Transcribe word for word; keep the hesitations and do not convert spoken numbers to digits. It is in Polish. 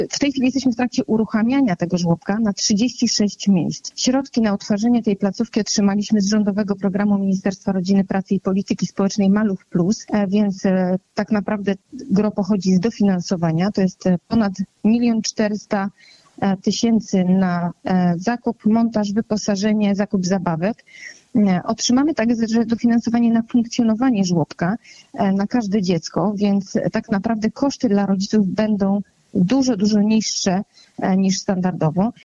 W tej chwili jesteśmy w trakcie uruchamiania tego żłobka na trzydzieści sześć miejsc. Środki na utworzenie tej placówki otrzymaliśmy z rządowego programu Ministerstwa Rodziny, Pracy i Polityki Społecznej Maluch Plus, więc tak naprawdę gro pochodzi z dofinansowania. To jest ponad milion czterysta tysięcy na zakup, montaż, wyposażenie, zakup zabawek. Otrzymamy także dofinansowanie na funkcjonowanie żłobka na każde dziecko, więc tak naprawdę koszty dla rodziców będą dużo, dużo niższe niż standardowo.